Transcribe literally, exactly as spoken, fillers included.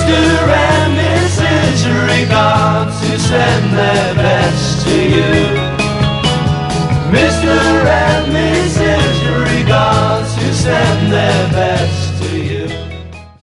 Mister and Missus Regards who send their best to you. Mister